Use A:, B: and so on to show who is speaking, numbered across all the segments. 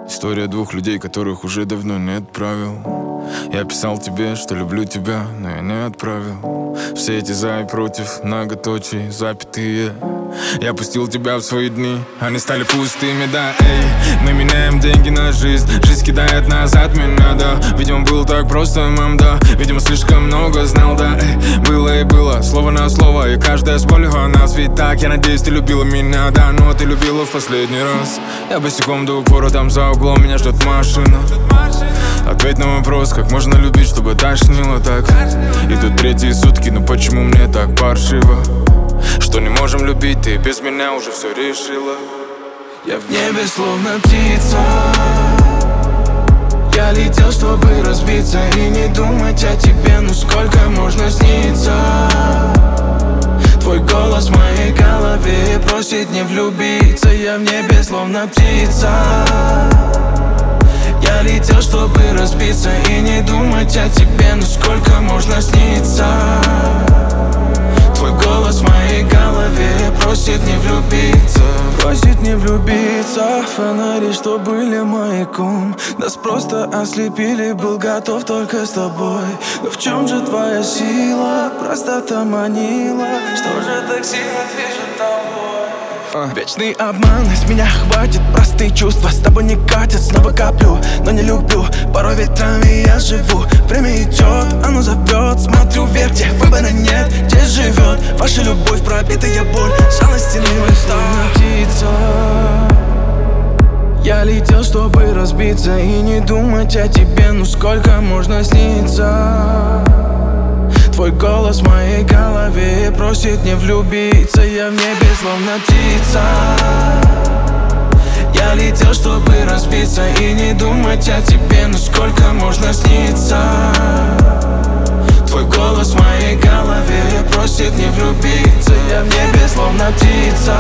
A: История двух людей, которых уже давно не отправил. Я писал тебе, что люблю тебя, но я не отправил. Все эти за и против, многоточие, запятые. Я пустил тебя в свои дни, они стали пустыми, да, эй. Мы меняем деньги на жизнь, жизнь кидает назад меня, да. Видимо, был так просто, мам, да. Видимо, слишком много знал, да, эй. Было и было, слово на слово, и каждое спорю о нас. Ведь так, я надеюсь, ты любила меня, да. Но ты любила в последний раз. Я босиком до упора, там за углом меня ждет машина. Ответь на вопрос, как можно любить, чтобы тошнило так. Идут третьи сутки, но почему мне так паршиво? Что не можем любить, ты без меня уже все решила.
B: Я в небе словно птица. Я летел, чтобы разбиться и не думать о тебе. Ну сколько можно сниться? Твой голос в моей голове просит не влюбиться. Я в небе словно птица. Я летел, чтобы разбиться и не думать о тебе. Ну сколько можно сниться? Твой голос в моей голове просит не влюбиться. Просит не влюбиться. Фонари, что были маяком, нас просто ослепили. Был готов только с тобой. Но в чем же твоя сила? Простота манила. Что же так сильно движет тобой? Вечный обман, из меня хватит. Простые чувства с тобой не катят. Снова коплю, но не люблю. Порой ветрами я живу. Время идет, оно зовет. Смотрю вверх, где выбора нет. Здесь живет ваша любовь, пробитая боль. Жалости не словно птица. Я летел, чтобы разбиться и не думать о тебе. Ну сколько можно сниться? Твой голос в моей голове просит не влюбиться. Я в небе словно птица. Я летел, чтобы разбиться и не думать о тебе. Ну сколько можно сниться? Твой голос в моей голове просит не влюбиться. Я в небе словно птица.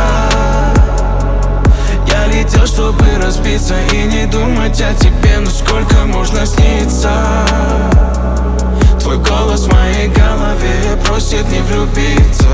B: Я летел, чтобы разбиться и не думать о тебе. Ну сколько можно сниться? Твой голос в моей голове просит не влюбиться.